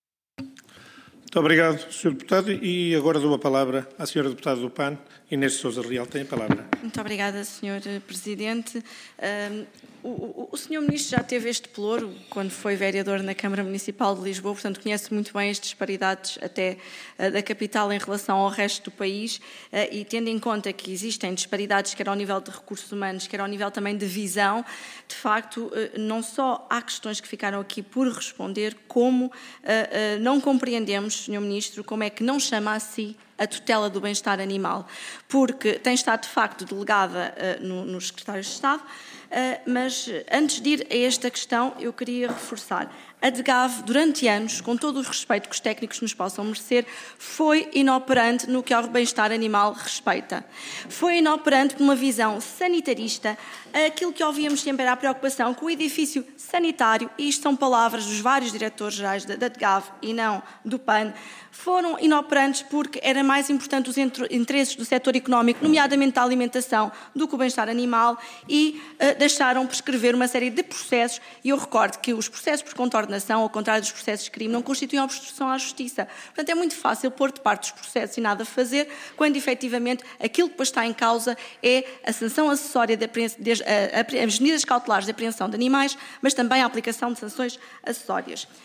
Muito obrigado, Sr. Deputado. E agora dou a palavra à Sra. Deputada do PAN, Inês de Sousa Real. Tem a palavra. Muito obrigada, Sr. Presidente. O Sr. Ministro já teve este pelouro quando foi vereador na Câmara Municipal de Lisboa, portanto conhece muito bem as disparidades até da capital em relação ao resto do país, e tendo em conta que existem disparidades quer ao nível de recursos humanos, quer ao nível também de visão, de facto não só há questões que ficaram aqui por responder, como não compreendemos, Sr. Ministro, como é que não chama a si a tutela do bem-estar animal, porque tem estado de facto delegada nos secretários de Estado, mas antes de ir a esta questão eu queria reforçar. A DGAV, durante anos, com todo o respeito que os técnicos nos possam merecer, foi inoperante no que ao bem-estar animal respeita. Foi inoperante por uma visão sanitarista. Aquilo que ouvíamos sempre era a preocupação com o edifício sanitário, e isto são palavras dos vários diretores-gerais da DGAV e não do PAN, foram inoperantes porque era mais importante os interesses do setor económico, nomeadamente da alimentação, do que o bem-estar animal, e deixaram prescrever uma série de processos, e eu recordo que os processos por contornação, ao contrário dos processos de crime, não constituem obstrução à justiça. Portanto, é muito fácil pôr de parte os processos e nada fazer, quando efetivamente aquilo que depois está em causa é a sanção acessória, as medidas cautelares de apreensão de animais, mas também a aplicação de sanções acessórias.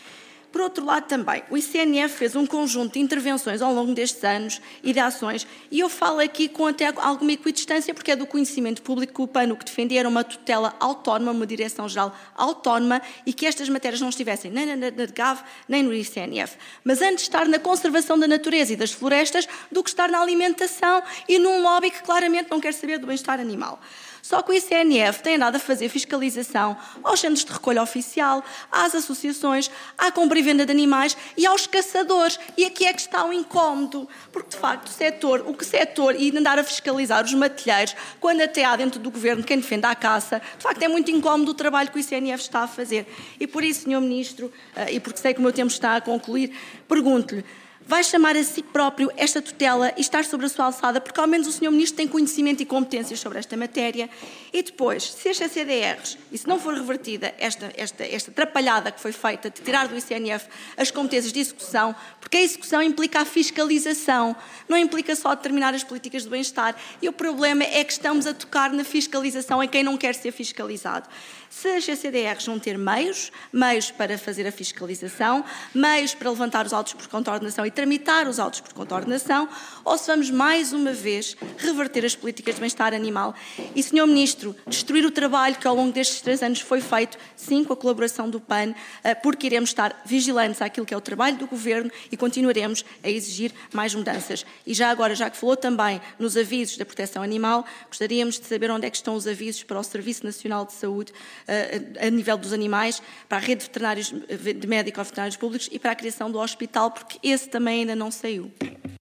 Por outro lado também, o ICNF fez um conjunto de intervenções ao longo destes anos e de ações, e eu falo aqui com até alguma equidistância, porque é do conhecimento público que o PAN o que defendia era uma tutela autónoma, uma direção-geral autónoma, e que estas matérias não estivessem nem na DGAV, nem no ICNF. Mas antes de estar na conservação da natureza e das florestas, do que estar na alimentação e num lobby que claramente não quer saber do bem-estar animal. Só que o ICNF tem andado a fazer fiscalização aos centros de recolha oficial, às associações, à compra e venda de animais e aos caçadores. E aqui é que está o incómodo, porque de facto o setor e andar a fiscalizar os matilheiros, quando até há dentro do governo quem defende a caça, de facto é muito incómodo o trabalho que o ICNF está a fazer. E por isso, Sr. Ministro, e porque sei que o meu tempo está a concluir, pergunto-lhe, vai chamar a si próprio esta tutela e estar sobre a sua alçada, porque ao menos o Sr. Ministro tem conhecimento e competências sobre esta matéria. E depois, se estas CDRs, e se não for revertida esta atrapalhada que foi feita de tirar do ICNF as competências de execução, porque a execução implica a fiscalização, não implica só determinar as políticas de bem-estar. E o problema é que estamos a tocar na fiscalização em quem não quer ser fiscalizado. Se as CDRs vão ter meios para fazer a fiscalização, meios para levantar os autos por contornação e tramitar os autos por contornação, ou se vamos mais uma vez reverter as políticas de bem-estar animal. E, Sr. Ministro, destruir o trabalho que ao longo destes 3 anos foi feito, sim, com a colaboração do PAN, porque iremos estar vigilantes àquilo que é o trabalho do Governo e continuaremos a exigir mais mudanças. E já agora, já que falou também nos avisos da proteção animal, gostaríamos de saber onde é que estão os avisos para o Serviço Nacional de Saúde a nível dos animais, para a rede de médico-veterinários públicos e para a criação do hospital, porque esse também ainda não saiu.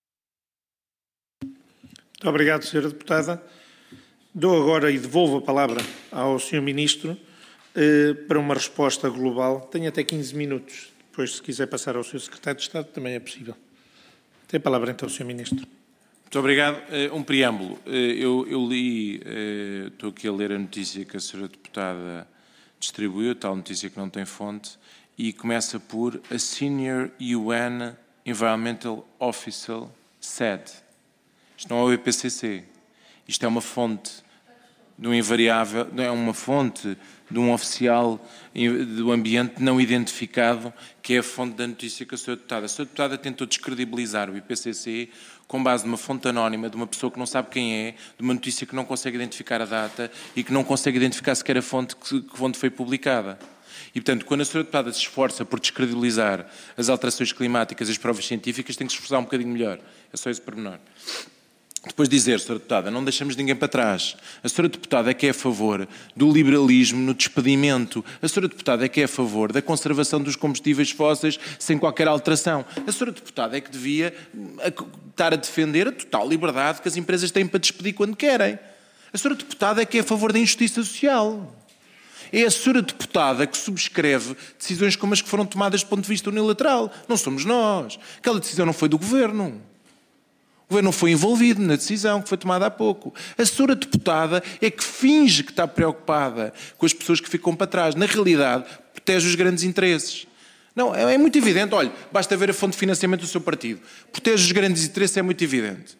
Muito obrigado, Sra. Deputada. Dou agora e devolvo a palavra ao Sr. Ministro para uma resposta global. Tem até 15 minutos. Depois, se quiser passar ao Sr. Secretário de Estado, também é possível. Tem a palavra então, Sr. Ministro. Muito obrigado. Um preâmbulo. Eu li, estou aqui a ler a notícia que a Sra. Deputada distribuiu, tal notícia que não tem fonte, e começa por a Senior UN Environmental Official said. Isto não é o IPCC. Isto é uma fonte de um invariável, é uma fonte de um oficial do ambiente não identificado, que é a fonte da notícia que a Sra. Deputada. A Sra. Deputada tentou descredibilizar o IPCC com base numa fonte anónima, de uma pessoa que não sabe quem é, de uma notícia que não consegue identificar a data e que não consegue identificar sequer a fonte onde foi publicada. E, portanto, quando a Sra. Deputada se esforça por descredibilizar as alterações climáticas e as provas científicas, tem que se esforçar um bocadinho melhor. É só esse pormenor. Depois dizer, Sra. Deputada, não deixamos ninguém para trás. A Sra. Deputada é que é a favor do liberalismo no despedimento. A Sra. Deputada é que é a favor da conservação dos combustíveis fósseis sem qualquer alteração. A Sra. Deputada é que devia estar a defender a total liberdade que as empresas têm para despedir quando querem. A Sra. Deputada é que é a favor da injustiça social. É a Sra. Deputada que subscreve decisões como as que foram tomadas do ponto de vista unilateral. Não somos nós. Aquela decisão não foi do Governo. O Governo não foi envolvido na decisão que foi tomada há pouco. A Sra. Deputada é que finge que está preocupada com as pessoas que ficam para trás. Na realidade, protege os grandes interesses. Não, é muito evidente. Olha, basta ver a fonte de financiamento do seu partido. Protege os grandes interesses, é muito evidente.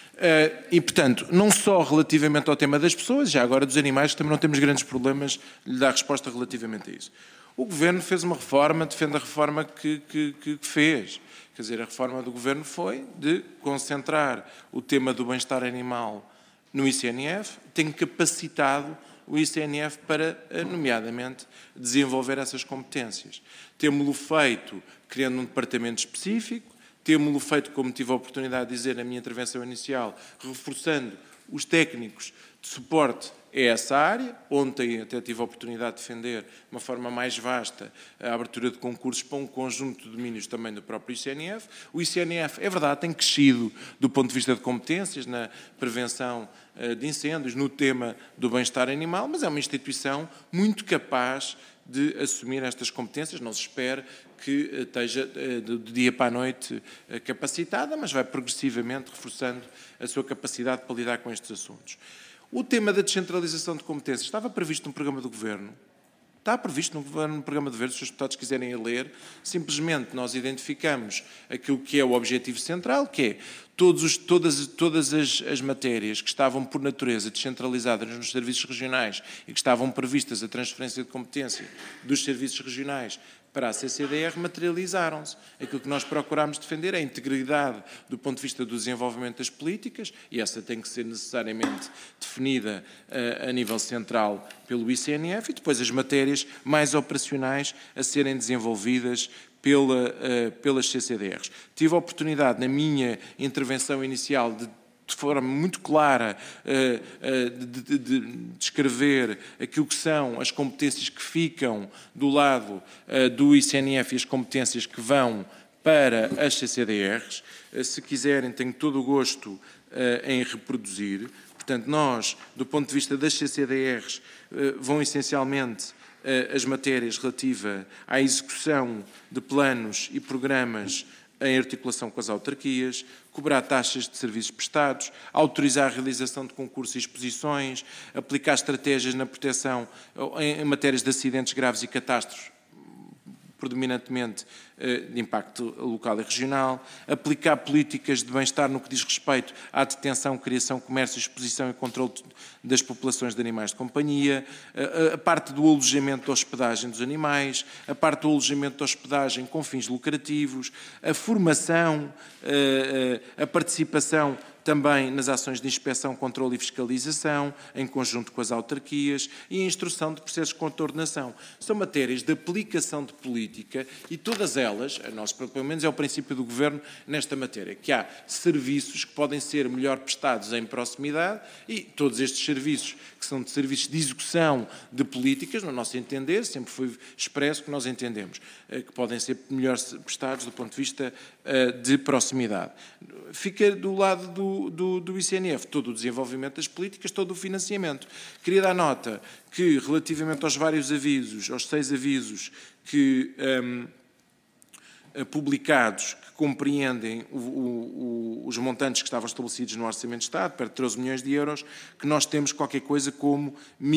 E, portanto, não só relativamente ao tema das pessoas, já agora dos animais, também não temos grandes problemas de lhe dar resposta relativamente a isso. O Governo fez uma reforma, defende a reforma que fez. Quer dizer, a reforma do Governo foi de concentrar o tema do bem-estar animal no ICNF, tem capacitado o ICNF para, nomeadamente, desenvolver essas competências. Temos-lo feito criando um departamento específico, temos-lo feito, como tive a oportunidade de dizer na minha intervenção inicial, reforçando os técnicos de suporte a essa área. Ontem até tive a oportunidade de defender de uma forma mais vasta a abertura de concursos para um conjunto de domínios também do próprio ICNF. O ICNF, é verdade, tem crescido do ponto de vista de competências na prevenção de incêndios, no tema do bem-estar animal, mas é uma instituição muito capaz de assumir estas competências. Não se espera que esteja de dia para a noite capacitada, mas vai progressivamente reforçando a sua capacidade para lidar com estes assuntos. O tema da descentralização de competências estava previsto no programa do Governo. Está previsto no programa de governo, se os deputados quiserem ler. Simplesmente nós identificamos aquilo que é o objetivo central, que é todas as matérias que estavam por natureza descentralizadas nos serviços regionais e que estavam previstas a transferência de competência dos serviços regionais para a CCDR materializaram-se. Aquilo que nós procurámos defender é a integridade do ponto de vista do desenvolvimento das políticas, e essa tem que ser necessariamente definida a nível central pelo ICNF, e depois as matérias mais operacionais a serem desenvolvidas pelas CCDRs. Tive a oportunidade, na minha intervenção inicial, de forma muito clara, de descrever aquilo que são as competências que ficam do lado do ICNF e as competências que vão para as CCDRs. Se quiserem, tenho todo o gosto em reproduzir. Portanto, nós, do ponto de vista das CCDRs, vão essencialmente as matérias relativas à execução de planos e programas em articulação com as autarquias, cobrar taxas de serviços prestados, autorizar a realização de concursos e exposições, aplicar estratégias na proteção em matérias de acidentes graves e catástrofes, predominantemente de impacto local e regional, aplicar políticas de bem-estar no que diz respeito à detenção, criação, comércio, exposição e controle das populações de animais de companhia, a parte do alojamento de hospedagem dos animais, a parte do alojamento de hospedagem com fins lucrativos, a formação, a participação também nas ações de inspeção, controle e fiscalização, em conjunto com as autarquias, e a instrução de processos de contornação. São matérias de aplicação de política e todas elas, pelo menos é o princípio do Governo nesta matéria, que há serviços que podem ser melhor prestados em proximidade e todos estes serviços, que são de serviços de execução de políticas, no nosso entender, sempre foi expresso que nós entendemos, que podem ser melhor prestados do ponto de vista de proximidade. Fica do lado do ICNF todo o desenvolvimento das políticas, todo o financiamento. Queria dar nota que, relativamente aos vários avisos, aos 6 avisos que publicados, que compreendem os montantes que estavam estabelecidos no Orçamento de Estado, perto de 13 milhões de euros, que nós temos qualquer coisa como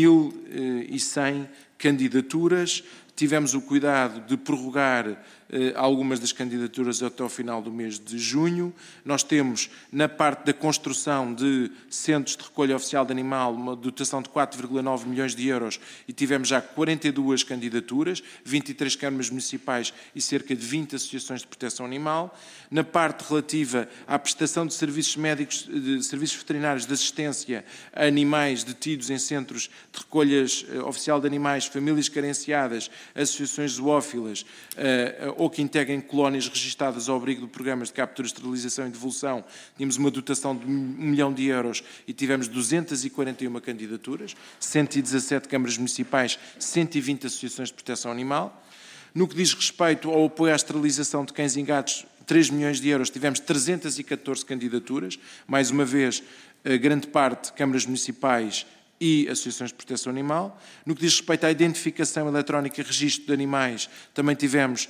1.100 candidaturas. Tivemos o cuidado de prorrogar algumas das candidaturas até ao final do mês de junho. Nós temos, na parte da construção de centros de recolha oficial de animal, uma dotação de 4,9 milhões de euros e tivemos já 42 candidaturas, 23 câmaras municipais e cerca de 20 associações de proteção animal. Na parte relativa à prestação de serviços médicos, de serviços veterinários de assistência a animais detidos em centros de recolhas oficial de animais, famílias carenciadas, associações zoófilas ou que integrem colónias registadas ao abrigo de programas de captura, esterilização e devolução, tínhamos uma dotação de 1 milhão de euros e tivemos 241 candidaturas, 117 câmaras municipais, 120 associações de proteção animal. No que diz respeito ao apoio à esterilização de cães e gatos, 3 milhões de euros, tivemos 314 candidaturas, mais uma vez, grande parte câmaras municipais e associações de proteção animal. No que diz respeito à identificação eletrónica e registro de animais, também tivemos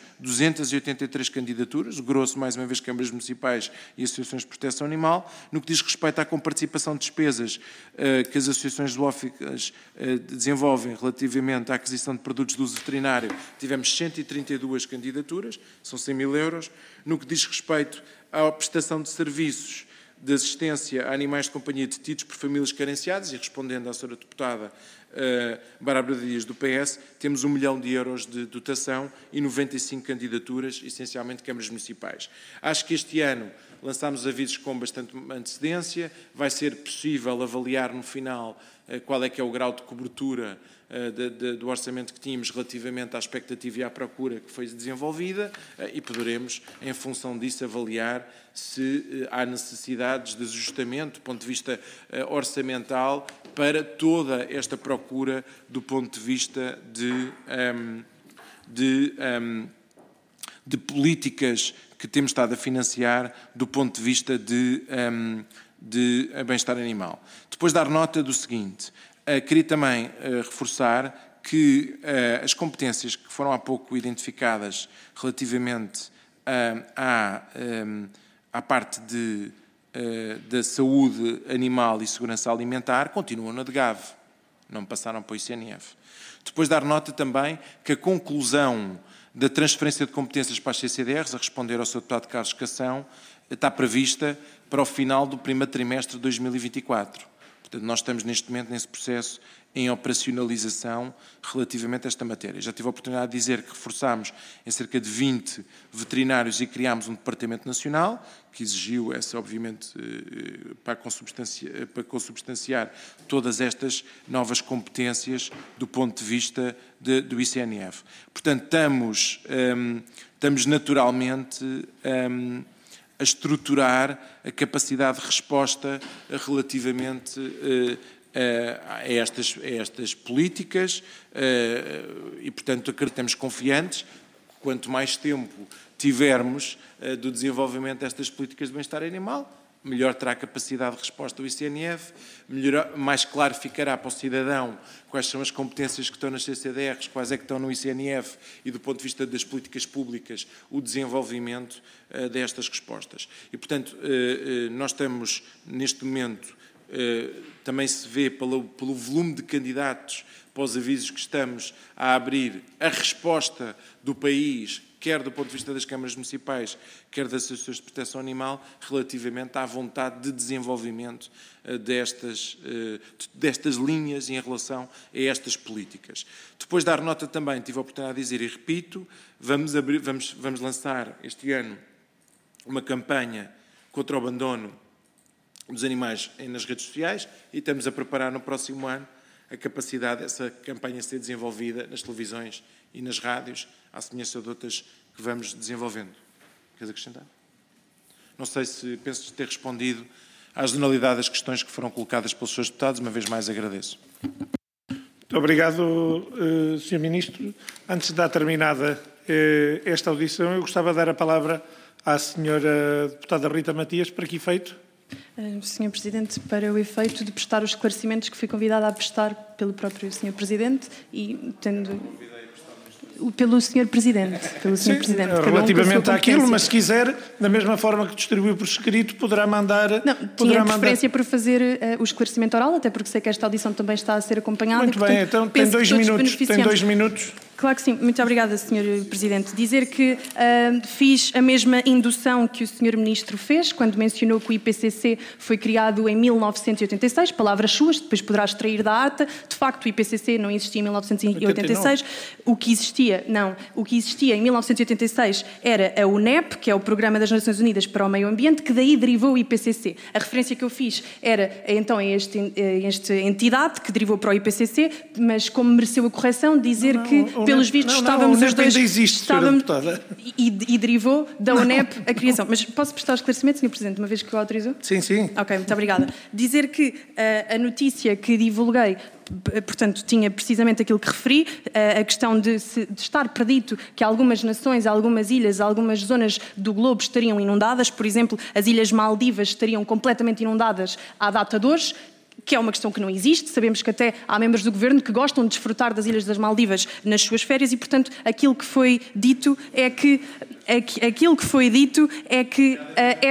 283 candidaturas, o grosso, mais uma vez, câmaras municipais e associações de proteção animal. No que diz respeito à comparticipação de despesas que as associações zoóficas desenvolvem relativamente à aquisição de produtos de uso veterinário, tivemos 132 candidaturas, são 100 mil euros. No que diz respeito à prestação de serviços de assistência a animais de companhia detidos por famílias carenciadas, e respondendo à senhora deputada Bárbara Dias do PS, temos 1 milhão de euros de dotação e 95 candidaturas, essencialmente câmaras municipais. Acho que este ano lançámos avisos com bastante antecedência, vai ser possível avaliar no final qual é que é o grau de cobertura do orçamento que tínhamos relativamente à expectativa e à procura que foi desenvolvida e poderemos, em função disso, avaliar se há necessidades de ajustamento do ponto de vista orçamental para toda esta procura do ponto de vista de políticas que temos estado a financiar do ponto de vista de bem-estar animal. Depois dar nota do seguinte, queria também reforçar que as competências que foram há pouco identificadas relativamente à parte da saúde animal e segurança alimentar continuam na DGAV, não passaram para o ICNF. Depois dar nota também que a conclusão da transferência de competências para as CCDRs, a responder ao Sr. Deputado Carlos Cação, está prevista para o final do primeiro trimestre de 2024. Portanto, nós estamos neste momento nesse processo em operacionalização relativamente a esta matéria. Já tive a oportunidade de dizer que reforçámos em cerca de 20 veterinários e criámos um departamento nacional, que exigiu essa, obviamente, para consubstanciar todas estas novas competências do ponto de vista do ICNF. Portanto, estamos naturalmente a estruturar a capacidade de resposta relativamente a estas políticas e, portanto, acreditamos confiantes que quanto mais tempo tivermos do desenvolvimento destas políticas de bem-estar animal, melhor terá a capacidade de resposta do ICNF, mais claro ficará para o cidadão quais são as competências que estão nas CCDRs, quais é que estão no ICNF e, do ponto de vista das políticas públicas, o desenvolvimento destas respostas. E, portanto, nós estamos, neste momento, também se vê pelo volume de candidatos para os avisos que estamos a abrir, a resposta do país, quer do ponto de vista das câmaras municipais, quer das associações de proteção animal, relativamente à vontade de desenvolvimento destas linhas em relação a estas políticas. Depois de dar nota também, tive a oportunidade de dizer e repito, vamos lançar este ano uma campanha contra o abandono dos animais nas redes sociais e estamos a preparar no próximo ano a capacidade dessa campanha ser desenvolvida nas televisões e nas rádios, à semelhança de outras que vamos desenvolvendo. Queres acrescentar? Não sei se penso ter respondido à generalidade das questões que foram colocadas pelos seus deputados. Uma vez mais agradeço. Muito obrigado, Sr. Ministro. Antes de dar terminada esta audição, eu gostava de dar a palavra à Sra. Deputada Rita Matias. Para que efeito? Sr. Presidente, para o efeito de prestar os esclarecimentos que fui convidada a prestar pelo próprio Sr. Presidente e tendo... Pelo Sr. Presidente. Sim, relativamente àquilo, mas se quiser, da mesma forma que distribuiu por escrito, poderá mandar... Não, tinha preferência para fazer o esclarecimento oral, até porque sei que esta audição também está a ser acompanhada. Muito bem, então tem 2 minutos. Tem 2 minutos. Claro que sim. Muito obrigada, Sr. Presidente. Dizer que fiz a mesma indução que o Sr. Ministro fez, quando mencionou que o IPCC foi criado em 1986, palavras suas, depois poderá extrair da ata. De facto, o IPCC não existia em 1986. O que existia em 1986 era a UNEP, que é o Programa das Nações Unidas para o Meio Ambiente, que daí derivou o IPCC. A referência que eu fiz era, então, a esta entidade que derivou para o IPCC, mas como mereceu a correção, dizer que pelos vistos estávamos os dois... ainda existe, estávamos, e derivou da UNEP a criação. Mas posso prestar esclarecimento, Sr. Presidente, uma vez que o autorizou? Sim, sim. Ok, muito obrigada. Dizer que a notícia que divulguei, portanto, tinha precisamente aquilo que referi, a questão de estar predito que algumas nações, algumas ilhas, algumas zonas do globo estariam inundadas. Por exemplo, as Ilhas Maldivas estariam completamente inundadas à data de hoje, que é uma questão que não existe. Sabemos que até há membros do Governo que gostam de desfrutar das Ilhas das Maldivas nas suas férias e, portanto, aquilo que foi dito é que é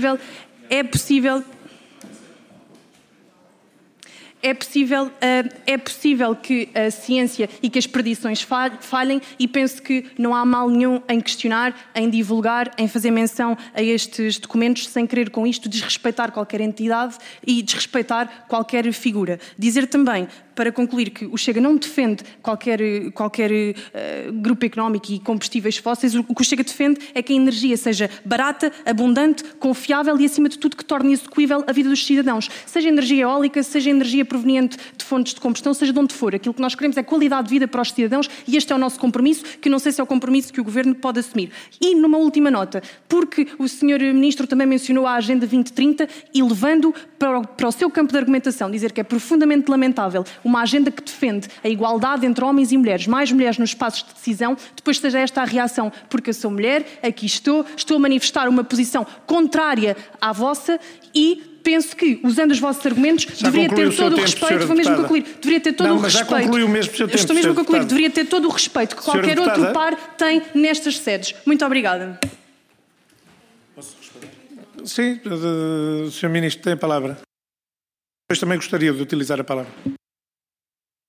possível que a ciência e que as predições falhem e penso que não há mal nenhum em questionar, em divulgar, em fazer menção a estes documentos sem querer com isto desrespeitar qualquer entidade e desrespeitar qualquer figura. Dizer também, para concluir, que o Chega não defende qualquer grupo económico e combustíveis fósseis. O que o Chega defende é que a energia seja barata, abundante, confiável e, acima de tudo, que torne execuível a vida dos cidadãos. Seja energia eólica, seja energia proveniente de fontes de combustão, seja de onde for. Aquilo que nós queremos é qualidade de vida para os cidadãos e este é o nosso compromisso, que não sei se é o compromisso que o Governo pode assumir. E, numa última nota, porque o Sr. Ministro também mencionou a Agenda 2030 e levando para o seu campo de argumentação, dizer que é profundamente lamentável uma agenda que defende a igualdade entre homens e mulheres, mais mulheres nos espaços de decisão, depois seja esta a reação, porque eu sou mulher, aqui estou a manifestar uma posição contrária à vossa e penso que, usando os vossos argumentos, deveria ter todo o respeito, vou mesmo concluir, deveria ter todo o respeito. Já concluiu mesmo o seu tempo, estou mesmo a concluir, deveria ter todo o respeito que qualquer outro par tem nestas sedes. Muito obrigada. Posso responder? Sim, o Sr. Ministro tem a palavra. Depois também gostaria de utilizar a palavra.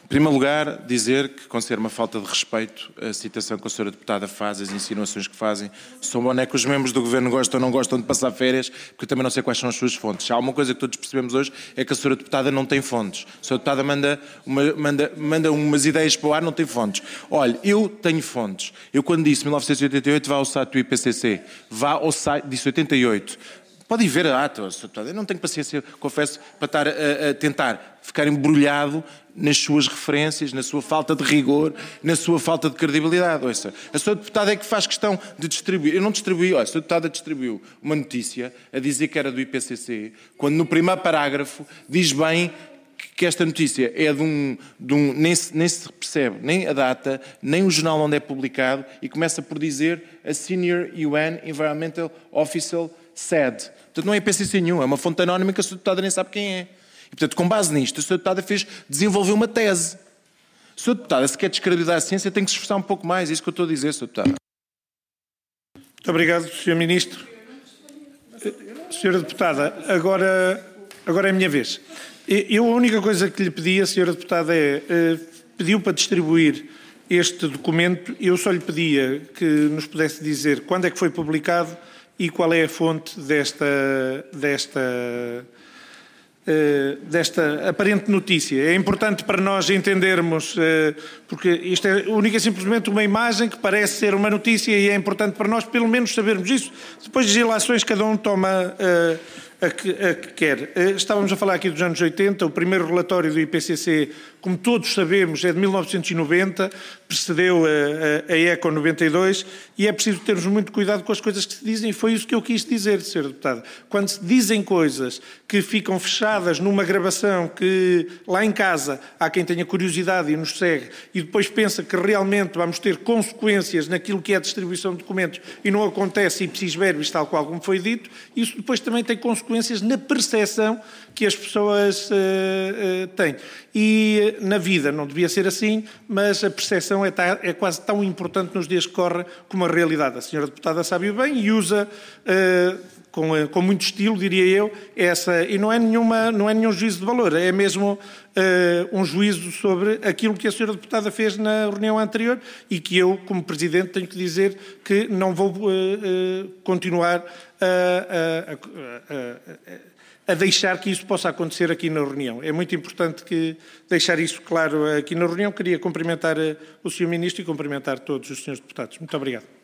Em primeiro lugar, dizer que considero uma falta de respeito a citação que a senhora deputada faz, as insinuações que fazem. São bom é que os membros do Governo gostam ou não gostam de passar férias, porque eu também não sei quais são as suas fontes. Se há uma coisa que todos percebemos hoje é que a senhora deputada não tem fontes. A senhora deputada manda umas ideias para o ar, não tem fontes. Olha, eu tenho fontes. Eu quando disse 1988, vá ao site do IPCC, vá ao site, disse 88. Pode ir ver a ata, eu não tenho paciência, confesso, para estar a tentar ficar embrulhado nas suas referências, na sua falta de rigor, na sua falta de credibilidade. Ouça, a sua deputada é que faz questão de distribuir. Eu não distribuí, olha, a sua deputada distribuiu uma notícia a dizer que era do IPCC, quando no primeiro parágrafo diz bem que esta notícia é nem se percebe nem a data, nem o jornal onde é publicado, e começa por dizer a Senior UN Environmental Official said. Portanto, não é IPCC nenhum, é uma fonte anónima que a sua deputada nem sabe quem é. E, portanto, com base nisto, a sua deputada desenvolveu uma tese. A sua deputada, se quer descredibilizar a ciência, tem que se esforçar um pouco mais. É isso que eu estou a dizer, sua deputada. Muito obrigado, Sr. Ministro. Senhora Deputada, agora é a minha vez. Eu a única coisa que lhe pedi, a Senhora Deputada, pediu para distribuir este documento. Eu só lhe pedia que nos pudesse dizer quando é que foi publicado e qual é a fonte desta aparente notícia. É importante para nós entendermos, porque isto é única e simplesmente uma imagem que parece ser uma notícia, e é importante para nós pelo menos sabermos isso. Depois das ilações cada um toma a que quer. Estávamos a falar aqui dos anos 80, o primeiro relatório do IPCC, como todos sabemos, é de 1990, precedeu a ECO 92, e é preciso termos muito cuidado com as coisas que se dizem, e foi isso que eu quis dizer, Sra. Deputada. Quando se dizem coisas que ficam fechadas numa gravação, que lá em casa há quem tenha curiosidade e nos segue, e depois pensa que realmente vamos ter consequências naquilo que é a distribuição de documentos, e não acontece ipsis verbis, tal qual como foi dito, isso depois também tem consequências na percepção que as pessoas têm. E na vida não devia ser assim, mas a percepção é quase tão importante nos dias que correm como a realidade. A senhora deputada sabe bem e usa com muito estilo, diria eu, essa, e não é nenhum juízo de valor, é mesmo um juízo sobre aquilo que a senhora deputada fez na reunião anterior, e que eu, como Presidente, tenho que dizer que não vou continuar a deixar que isso possa acontecer aqui na reunião. É muito importante deixar isso claro aqui na reunião. Queria cumprimentar o Sr. Ministro e cumprimentar todos os senhores deputados. Muito obrigado.